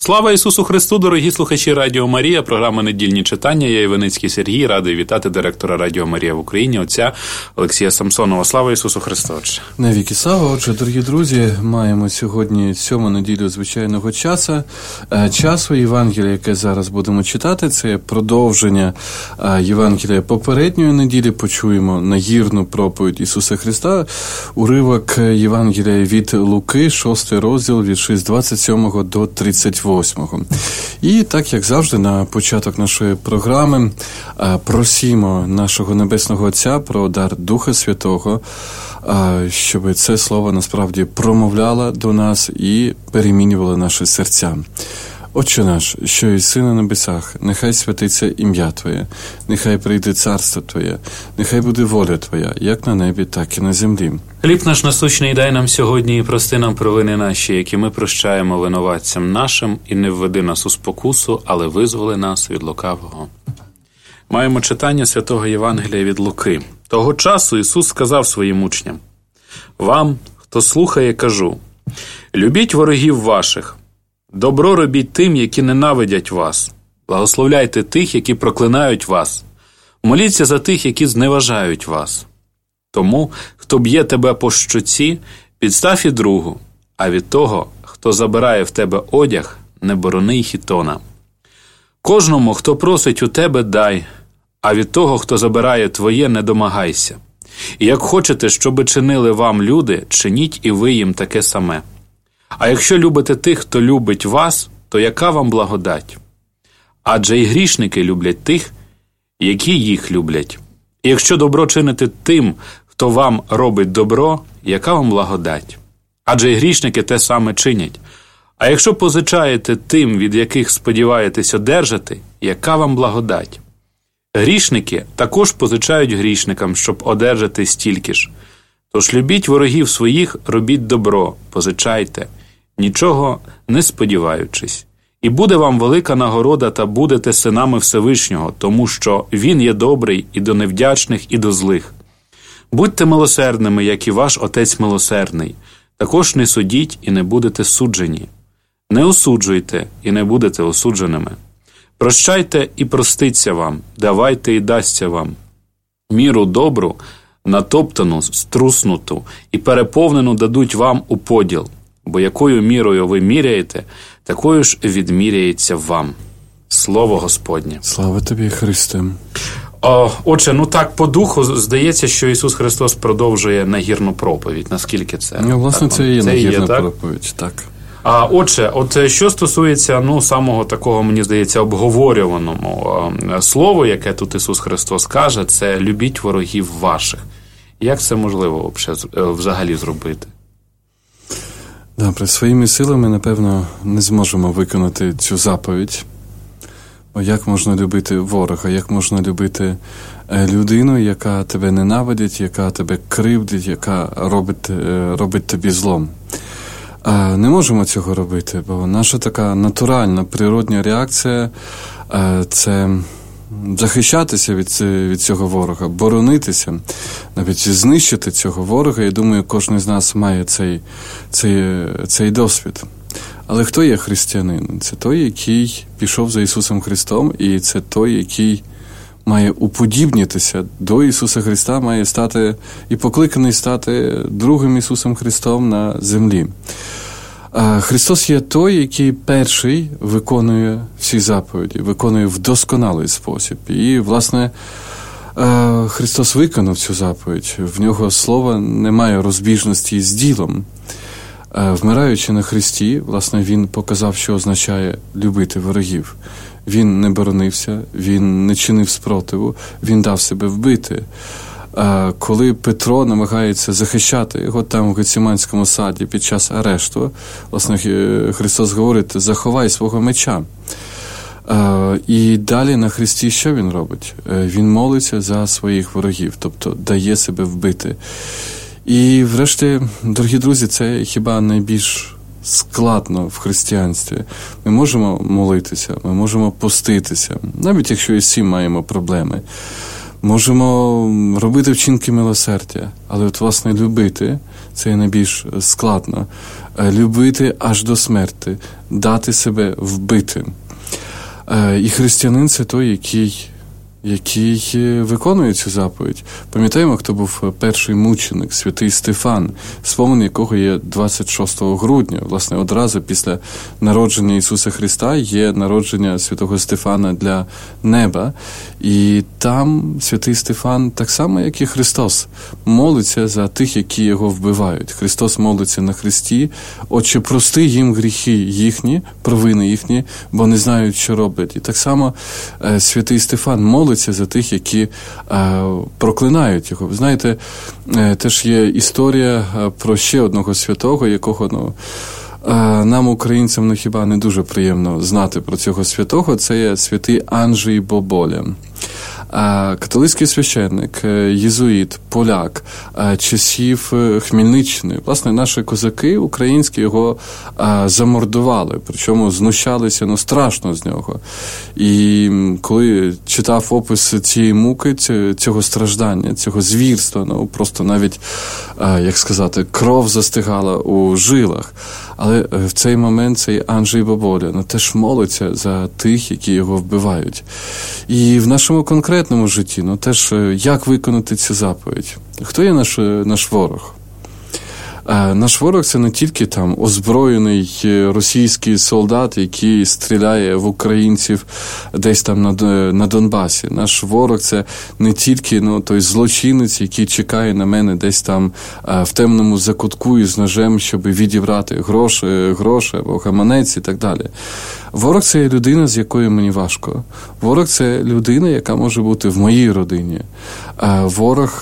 Слава Ісусу Христу, дорогі слухачі Радіо Марія, програма «Недільні читання». Я Іваницький Сергій, радий вітати директора Радіо Марія в Україні, отця Олексія Самсонова. Слава Ісусу Христу, отче. Навіки слава, отже, дорогі друзі, маємо сьогодні 7-му неділю звичайного часу Євангелія, яке зараз будемо читати. Це продовження Євангелія попередньої неділі. Почуємо нагірну проповідь Ісуса Христа. Уривок Євангелія від Луки, 6 розділ, вірші з 27 до 38. І так, як завжди, на початок нашої програми просимо нашого Небесного Отця про дар Духа Святого, щоб це слово насправді промовляло до нас і перемінювало наші серця. Отче наш, що єси на небесах, нехай святиться ім'я Твоє, нехай прийде царство Твоє, нехай буде воля Твоя, як на небі, так і на землі. Хліб наш насущний дай нам сьогодні і прости нам провини наші, які ми прощаємо винуватцям нашим, і не введи нас у спокусу, але визволи нас від лукавого. Маємо читання святого Євангелія від Луки. Того часу Ісус сказав своїм учням: «Вам, хто слухає, кажу, любіть ворогів ваших, добро робіть тим, які ненавидять вас, благословляйте тих, які проклинають вас, моліться за тих, які зневажають вас. Тому, хто б'є тебе по щоці, підстав і другу, а від того, хто забирає в тебе одяг, не борони й хітона. Кожному, хто просить у тебе, дай, а від того, хто забирає твоє, не домагайся. І як хочете, щоби чинили вам люди, чиніть і ви їм таке саме. А якщо любите тих, хто любить вас, то яка вам благодать? Адже і грішники люблять тих, які їх люблять. І якщо добро чините тим, хто вам робить добро, яка вам благодать? Адже і грішники те саме чинять. А якщо позичаєте тим, від яких сподіваєтесь одержати, яка вам благодать? Грішники також позичають грішникам, щоб одержати стільки ж. Тож любіть ворогів своїх, робіть добро, позичайте, нічого не сподіваючись. І буде вам велика нагорода, та будете синами Всевишнього, тому що Він є добрий і до невдячних, і до злих. Будьте милосердними, як і ваш Отець милосердний. Також не судіть і не будете суджені. Не осуджуйте і не будете осудженими. Прощайте і проститься вам, давайте і дасться вам. Міру добру, натоптану, струснуту і переповнену дадуть вам у поділ, бо якою мірою ви міряєте, такою ж відміряється вам. Слово Господнє. Слава тобі, Христе. Отже, так по духу здається, що Ісус Христос продовжує нагірну проповідь. Наскільки це? Власне, це і є нагірна проповідь, так. Отже, що стосується, самого такого, мені здається, обговорюваного слово, яке тут Ісус Христос каже, це «любіть ворогів ваших». Як це можливо взагалі зробити? Добре, своїми силами, напевно, не зможемо виконати цю заповідь. Бо як можна любити ворога, як можна любити людину, яка тебе ненавидить, яка тебе кривдить, яка робить тобі злом? Не можемо цього робити, бо наша така натуральна, природня реакція – це захищатися від цього ворога, боронитися, навіть знищити цього ворога. Я думаю, кожен з нас має цей досвід. Але хто є християнин? Це той, який пішов за Ісусом Христом, і це той, який має уподібнитися до Ісуса Христа, має стати і покликаний стати другим Ісусом Христом на землі. Христос є той, який перший виконує всі заповіді, виконує в досконалий спосіб. І, власне, Христос виконав цю заповідь. В нього слова немає розбіжності з ділом. Вмираючи на Христі, власне, Він показав, що означає любити ворогів. Він не боронився, Він не чинив спротиву, Він дав себе вбити. Коли Петро намагається захищати його там в Гециманському саді під час арешту, власне, Христос говорить: заховай свого меча. І далі на Христі що Він робить? Він молиться за своїх ворогів, тобто дає себе вбити. І врешті, дорогі друзі, це хіба найбільш складно в християнстві. Ми можемо молитися, ми можемо поститися, навіть якщо і всі маємо проблеми. Можемо робити вчинки милосердя, але от, власне, любити – це є найбільш складно. Любити аж до смерти, дати себе вбити. І християнин – це той, який виконує цю заповідь. Пам'ятаємо, хто був перший мученик, святий Стефан, спомин якого є 26 грудня. Власне, одразу після народження Ісуса Христа є народження святого Стефана для неба. І там святий Стефан, так само, як і Христос, молиться за тих, які його вбивають. Христос молиться на хресті: «Отче, прости їм гріхи їхні, провини їхні, бо не знають, що роблять». І так само святий Стефан молиться за тих, які проклинають його. Ви знаєте, теж є історія про ще одного святого, якого, нам, українцям, хіба не дуже приємно знати про цього святого. Це є святий Анджей Боболя. Католицький священник, єзуїт, поляк, часів Хмельниччини. Власне, наші козаки українські його замордували, причому знущалися, страшно з нього. І коли читав опис цієї муки, цього страждання, цього звірства, просто навіть, як сказати, кров застигала у жилах. Але в цей момент цей Анджей Боболя теж молиться за тих, які його вбивають. І в нашому конкретному житті, теж як виконати цю заповідь? Хто є наш ворог? Наш ворог – це не тільки там озброєний російський солдат, який стріляє в українців десь там на Донбасі. Наш ворог – це не тільки той злочинець, який чекає на мене десь там в темному закутку із ножем, щоб відібрати гроші або гаманець і так далі. Ворог – це людина, з якою мені важко. Ворог – це людина, яка може бути в моїй родині. Ворог,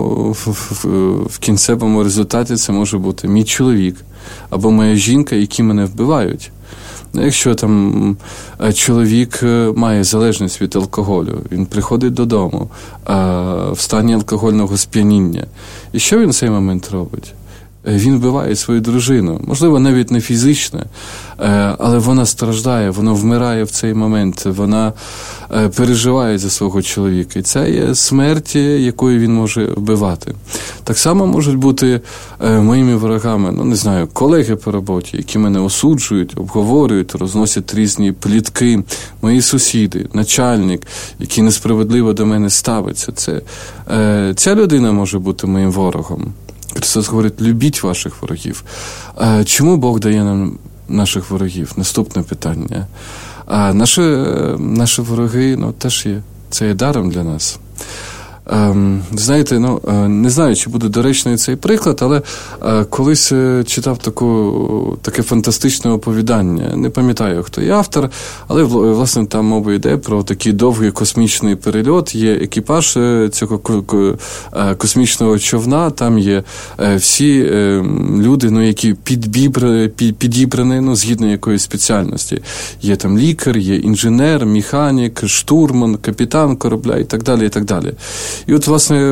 в кінцевому результаті це може бути мій чоловік або моя жінка, які мене вбивають. Якщо там чоловік має залежність від алкоголю, він приходить додому в стані алкогольного сп'яніння. І що він в цей момент робить? Він вбиває свою дружину. Можливо, навіть не фізично, але вона страждає, вона вмирає в цей момент, вона переживає за свого чоловіка. І це є смерть, якою він може вбивати. Так само можуть бути моїми ворогами, колеги по роботі, які мене осуджують, обговорюють, розносять різні плітки, мої сусіди, начальник, який несправедливо до мене ставиться. Ця людина може бути моїм ворогом. Христос говорить: любіть ваших ворогів. Чому Бог дає нам наших ворогів? Наступне питання. Наші вороги, теж є. Це є даром для нас. Знаєте, не знаю, чи буде доречний цей приклад, але колись читав таке фантастичне оповідання. Не пам'ятаю, хто є автор, але, власне, там мова йде про такий довгий космічний перельот. Є екіпаж цього космічного човна, там є всі люди, які підібрані, згідно якоїсь спеціальності. Є там лікар, є інженер, механік, штурман, капітан корабля і так далі, і так далі. І от, власне,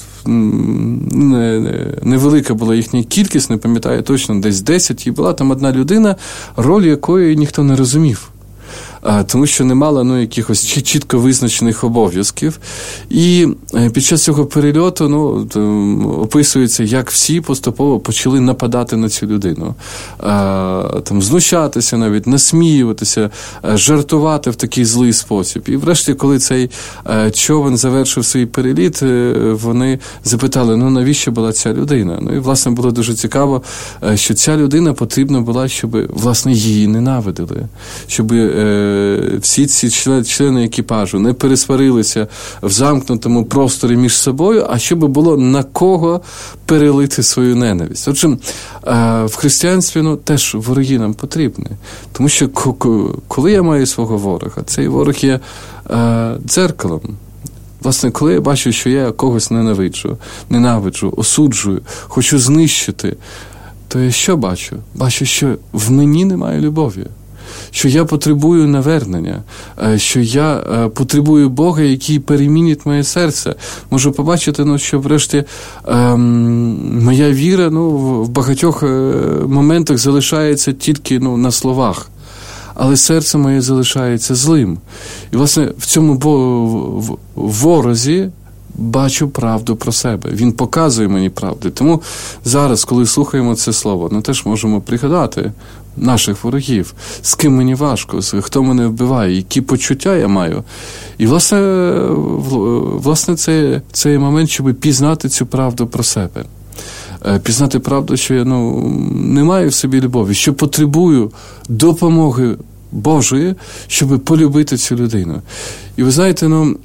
невелика була їхня кількість, не пам'ятаю точно, десь 10, і була там одна людина, роль якої ніхто не розумів. Тому що не мала якихось чітко визначених обов'язків. І під час цього перельоту описується, як всі поступово почали нападати на цю людину. Знущатися навіть, насміюватися, жартувати в такий злий спосіб. І врешті, коли цей човен завершив свій переліт, вони запитали, навіщо була ця людина? І, власне, було дуже цікаво, що ця людина потрібна була, щоб, власне, її ненавидили. Щоб всі ці члени екіпажу не пересварилися в замкнутому просторі між собою, а щоб було на кого перелити свою ненависть. Отже, в християнстві теж вороги нам потрібні. Тому що коли я маю свого ворога, цей ворог є дзеркалом. Власне, коли я бачу, що я когось ненавиджу, осуджую, хочу знищити, то я що бачу? Бачу, що в мені немає любові. Що я потребую навернення, що я потребую Бога, який перемінить моє серце. Можу побачити, що врешті моя віра в багатьох моментах залишається тільки на словах. Але серце моє залишається злим. І, власне, в цьому ворозі бачу правду про себе. Він показує мені правду. Тому зараз, коли слухаємо це слово, теж можемо пригадати наших ворогів, з ким мені важко, хто мене вбиває, які почуття я маю. І, власне це є момент, щоб пізнати цю правду про себе. Пізнати правду, що я не маю в собі любові, що потребую допомоги Божої, щоб полюбити цю людину. І ви знаєте,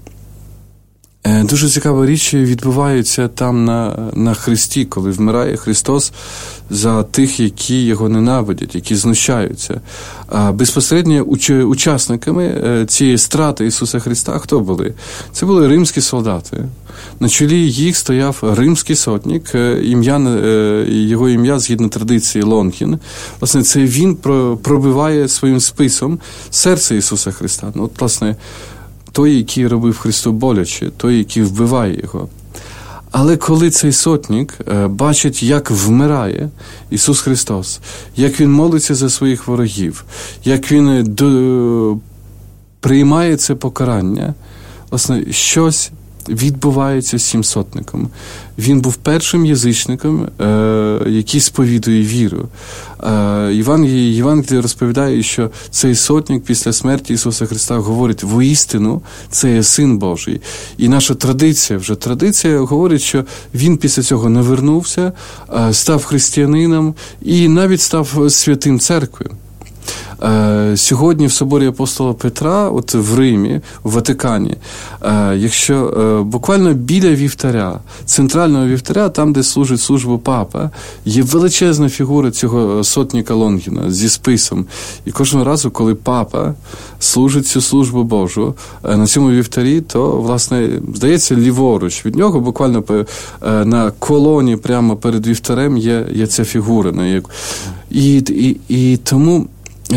дуже цікава річ відбувається там на Христі, коли вмирає Христос за тих, які його ненавидять, які знущаються. А безпосередньо учасниками цієї страти Ісуса Христа хто були? Це були римські солдати. На чолі їх стояв римський сотник, його ім'я, згідно традиції, Лонгін. Власне, це він пробиває своїм списом серце Ісуса Христа. Власне, той, який робив Христу боляче, той, який вбиває його. Але коли цей сотник бачить, як вмирає Ісус Христос, як Він молиться за своїх ворогів, як Він приймає це покарання, власне, щось відбувається з цим сотником. Він був першим язичником, який сповідує віру. Євангеліє розповідає, що цей сотник після смерті Ісуса Христа говорить: воістину, це є Син Божий. І наша традиція говорить, що він після цього навернувся, став християнином і навіть став святим церкви. Сьогодні в соборі апостола Петра, в Римі, в Ватикані, якщо буквально біля вівтаря, центрального вівтаря, там, де служить службу папа, є величезна фігура цього сотника Лонгіна зі списом. І кожного разу, коли папа служить цю службу Божу на цьому вівтарі, то, власне, здається, ліворуч від нього, буквально на колоні прямо перед вівтарем є ця фігура. І тому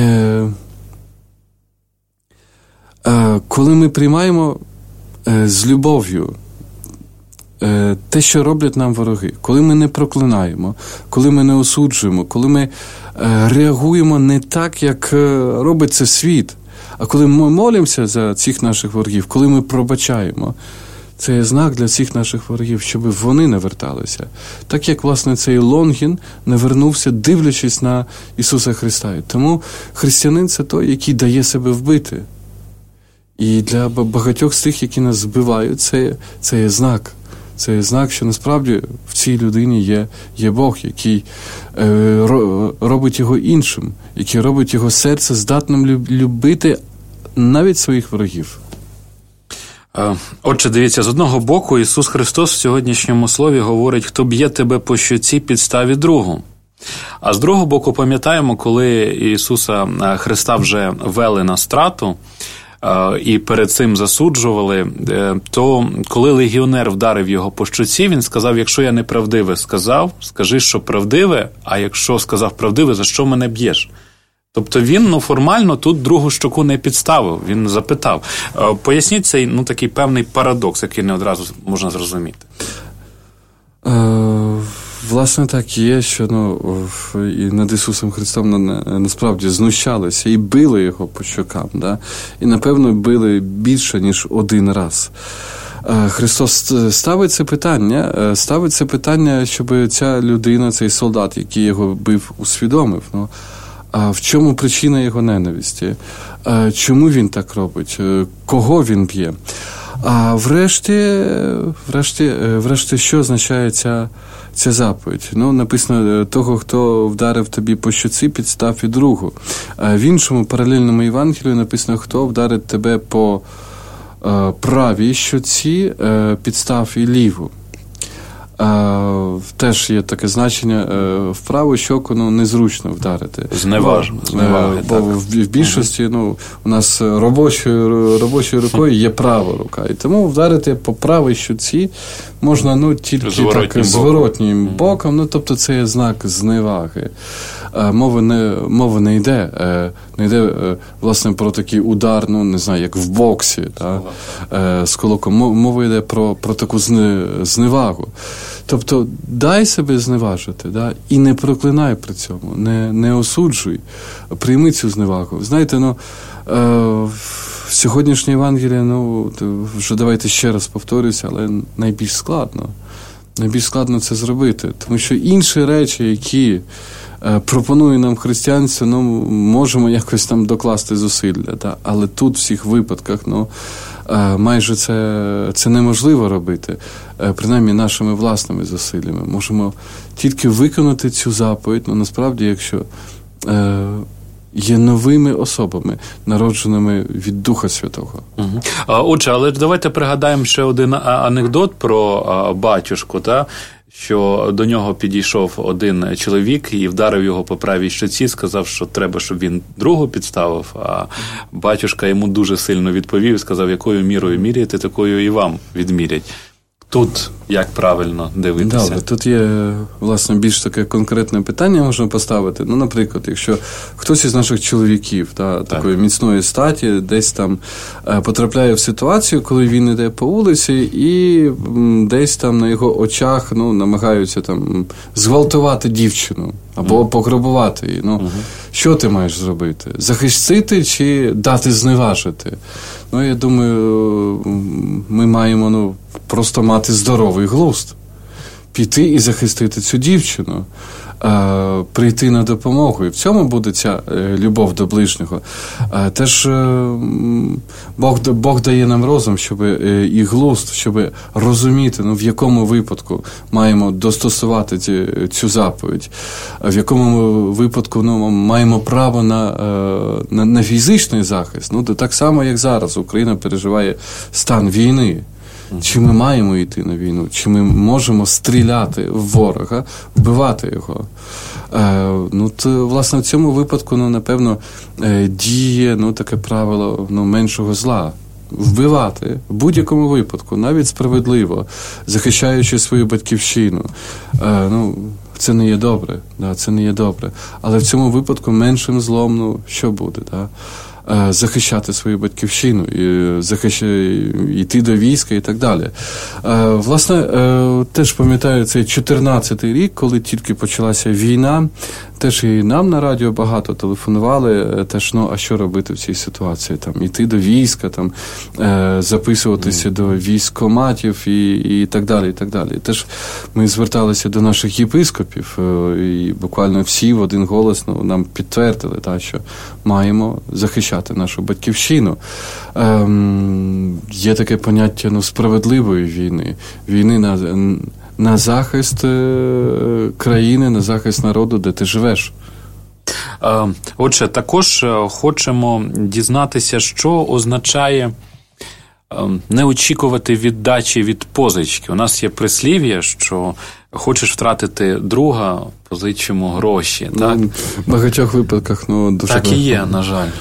коли ми приймаємо з любов'ю те, що роблять нам вороги, коли ми не проклинаємо, коли ми не осуджуємо, коли ми реагуємо не так, як робить це світ, а коли ми молимося за цих наших ворогів, коли ми пробачаємо, це є знак для всіх наших ворогів, щоб вони не верталися. Так як, власне, цей Лонгін не вернувся, дивлячись на Ісуса Христа. Тому християнин – це той, який дає себе вбити. І для багатьох з тих, які нас збивають, це є знак. Це є знак, що насправді в цій людині є Бог, який робить його іншим, який робить його серце здатним любити навіть своїх ворогів. Отже, дивіться, з одного боку Ісус Христос в сьогоднішньому слові говорить: хто б'є тебе по щоці, підставі другу. А з другого боку, пам'ятаємо, коли Ісуса Христа вже вели на страту і перед цим засуджували, то коли легіонер вдарив його по щоці, він сказав: якщо я неправдиве сказав, скажи, що правдиве, а якщо сказав правдиве, за що мене б'єш? Тобто він, формально тут другу щоку не підставив, він запитав. Поясніть цей, такий певний парадокс, який не одразу можна зрозуміти. Власне, так і є, що і над Ісусом Христом насправді знущалися і били його по щокам, да? І, напевно, били більше, ніж один раз. Христос ставить це питання, щоб ця людина, цей солдат, який його бив, усвідомив. А в чому причина його ненависті? Чому він так робить? Кого він б'є? А врешті, що означає ця заповідь? Написано: того, хто вдарив тобі по щоці, підстав і другу. В іншому паралельному Євангелію написано: хто вдарить тебе по правій щоці, підстав і ліву. Теж є таке значення: в праву щоку незручно вдарити. Зневаги. Бо в більшості у нас робочою рукою є права рука. І тому вдарити по правій щоці можна тільки зворотнім боком. Тобто це є знак зневаги. Мова не йде, власне, про такий удар, не знаю, як в боксі, з кулаком. Мова йде про таку зневагу. Тобто дай себе зневажити, і не проклинай при цьому, не осуджуй, прийми цю зневагу. Знаєте, сьогоднішнє Євангеліє, вже давайте ще раз повторюся, але найбільш складно. Найбільш складно це зробити, тому що інші речі, які пропонує нам християнство, можемо якось там докласти зусилля, але тут в всіх випадках, майже це неможливо робити, принаймні нашими власними зусиллями. Можемо тільки виконати цю заповідь, насправді, якщо є новими особами, народженими від Духа Святого. Угу. Отже, але давайте пригадаємо ще один анекдот про батюшку, що до нього підійшов один чоловік і вдарив його по правій щоці, сказав, що треба, щоб він другу підставив, а батюшка йому дуже сильно відповів, сказав, якою мірою міряєте, такою і вам відмірять. Тут як правильно дивитися? Добре, тут є, власне, більш таке конкретне питання можна поставити. Наприклад, якщо хтось із наших чоловіків, такої міцної статі, десь там потрапляє в ситуацію, коли він йде по вулиці і десь там на його очах намагаються там зґвалтувати дівчину або пограбувати її. Що ти маєш зробити? Захистити чи дати зневажити? Я думаю, ми маємо просто мати здоровий глузд. Піти і захистити цю дівчину, прийти на допомогу. І в цьому буде ця любов до ближнього. Теж Бог дає нам розум, і глузд, щоб розуміти, в якому випадку маємо достосувати цю заповідь, в якому випадку маємо право на фізичний захист. Так само, як зараз Україна переживає стан війни. Чи ми маємо йти на війну, чи ми можемо стріляти в ворога, вбивати його. Власне, в цьому випадку, напевно, діє таке правило меншого зла. Вбивати в будь-якому випадку, навіть справедливо, захищаючи свою батьківщину. Це не є добре, це не є добре. Але в цьому випадку меншим злом, що буде, захищати свою батьківщину, йти до війська і так далі. Власне, теж пам'ятаю цей 14-й рік, коли тільки почалася війна, теж і нам на радіо багато телефонували, теж, а що робити в цій ситуації? Іти до війська, записуватися до військкоматів і так далі, і так далі. Теж ми зверталися до наших єпископів, і буквально всі в один голос нам підтвердили, що маємо захищати нашу батьківщину. Є таке поняття справедливої війни. Війни на захист країни, на захист народу, де ти живеш. Отже, також хочемо дізнатися, що означає не очікувати віддачі від позички. У нас є прислів'я, що хочеш втратити друга, позич йому гроші. Так? В багатьох випадках дуже так і є, на жаль.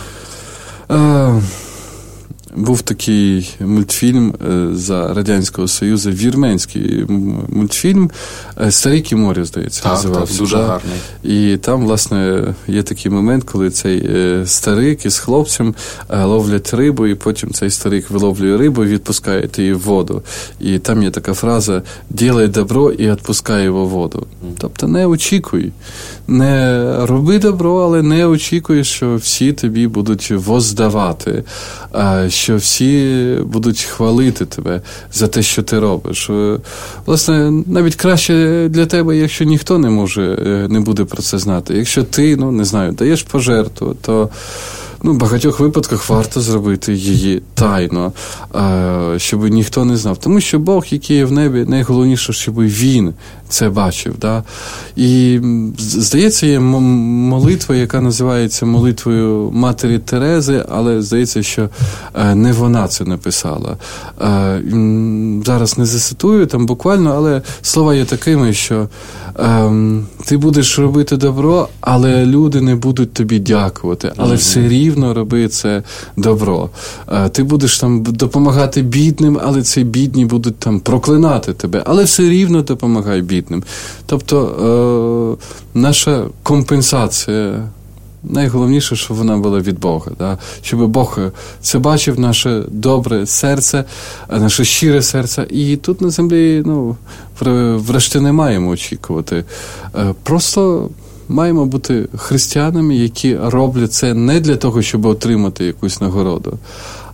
Був такий мультфільм за Радянського Союзу, вірменський мультфільм «Старик і море», здається, називався. Так, дуже гарний. І там, власне, є такий момент, коли цей старик із хлопцем ловлять рибу, і потім цей старик виловлює рибу і відпускає її в воду. І там є така фраза «Ділай добро і відпускай його в воду». Тобто не очікуй. Не роби добро, але не очікуй, що всі тобі будуть воздавати, що всі будуть хвалити тебе за те, що ти робиш. Власне, навіть краще для тебе, якщо ніхто не буде про це знати. Якщо ти, даєш пожертву, то в багатьох випадках варто зробити її тайно, щоб ніхто не знав. Тому що Бог, який є в небі, найголовніше, щоб Він це бачив. Да? І, здається, є молитва, яка називається молитвою Матері Терези, але, здається, що не вона це написала. Зараз не зацитую там буквально, але слова є такими, що ти будеш робити добро, але люди не будуть тобі дякувати, але все рівно роби це добро. Ти будеш допомагати бідним, але ці бідні будуть проклинати тебе, але все рівно допомагай бідним. Тобто наша компенсація, найголовніше, щоб вона була від Бога. Да? Щоб Бог це бачив, наше добре серце, наше щире серце. І тут на землі, врешті не маємо очікувати. Просто маємо бути християнами, які роблять це не для того, щоб отримати якусь нагороду,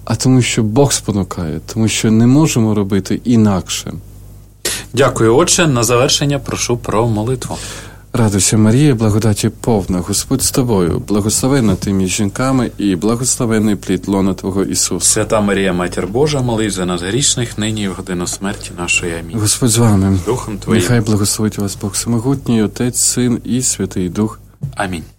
а тому, що Бог спонукає, тому що не можемо робити інакше. Дякую, Отче. На завершення прошу про молитву. Радуйся, Марія, благодаті повна, Господь з тобою, благословенна ти між жінками і благословенний плід лона Твого Ісус. Свята Марія, Матір Божа, молись за нас грішних, нині і в годину смерті нашої. Амінь. Господь з вами. Духом Твоїм. Нехай благословить вас Бог Всемогутній, Отець, Син і Святий Дух. Амінь.